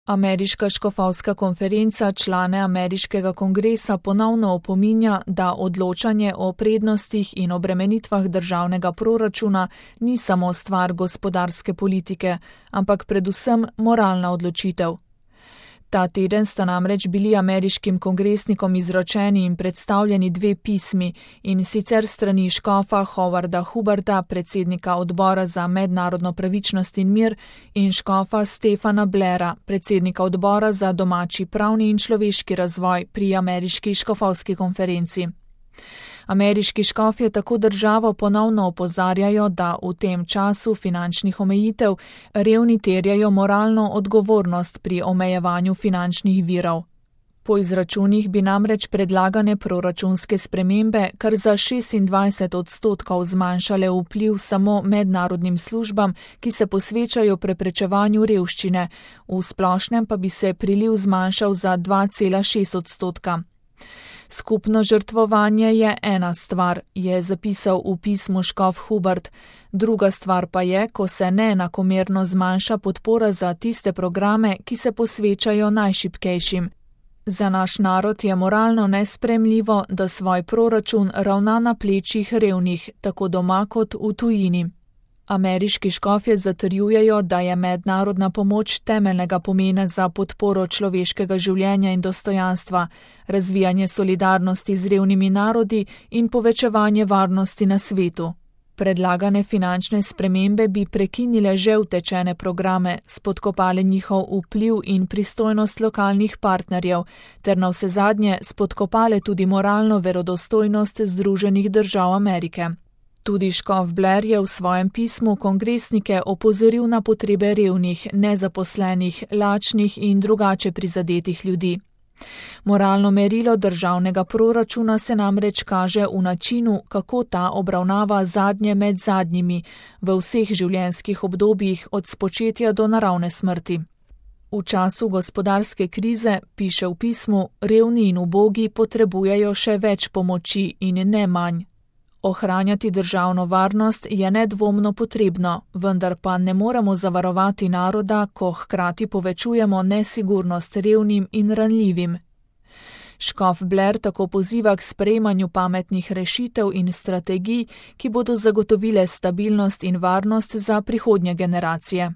Ameriška škofovska konferenca člane ameriškega kongresa ponovno opominja, da odločanje o prednostih in obremenitvah državnega proračuna ni samo stvar gospodarske politike, ampak predvsem moralna odločitev. Ta teden sta namreč bili ameriškim kongresnikom izročeni in predstavljeni dve pismi, in sicer strani škofa Howarda Huberta, predsednika odbora za mednarodno pravičnost in mir, in škofa Stephena Blaira, predsednika odbora za domači pravni in človeški razvoj pri ameriški škofovski konferenci. Ameriški škofje tako državo ponovno opozarjajo, da v tem času finančnih omejitev revni terjajo moralno odgovornost pri omejevanju finančnih virov. Po izračunih bi namreč predlagane proračunske spremembe kar za 26% zmanjšale vpliv samo mednarodnim službam, ki se posvečajo preprečevanju revščine, v splošnem pa bi se priliv zmanjšal za 2,6%. Skupno žrtvovanje je ena stvar, je zapisal v pismu škof Hubert, druga stvar pa je, ko se neenakomerno zmanjša podpora za tiste programe, ki se posvečajo najšibkejšim. Za naš narod je moralno nesprejemljivo, da svoj proračun ravna na plečih revnih, tako doma kot v tujini. Ameriški škofje zatrjujejo, da je mednarodna pomoč temeljnega pomena za podporo človeškega življenja in dostojanstva, razvijanje solidarnosti z revnimi narodi in povečevanje varnosti na svetu. Predlagane finančne spremembe bi prekinile že utečene programe, spodkopale njihov vpliv in pristojnost lokalnih partnerjev, ter navsezadnje spodkopale tudi moralno verodostojnost Združenih držav Amerike. Tudi škof Blair je v svojem pismu kongresnike opozoril na potrebe revnih, nezaposlenih, lačnih in drugače prizadetih ljudi. Moralno merilo državnega proračuna se namreč kaže v načinu, kako ta obravnava zadnje med zadnjimi v vseh življenjskih obdobjih od spočetja do naravne smrti. V času gospodarske krize, piše v pismu, revni in ubogi potrebujejo še več pomoči in ne manj. Ohranjati državno varnost je nedvomno potrebno, vendar pa ne moremo zavarovati naroda, ko hkrati povečujemo nesigurnost revnim in ranljivim. Škof Blair tako poziva k sprejemanju pametnih rešitev in strategij, ki bodo zagotovile stabilnost in varnost za prihodnje generacije.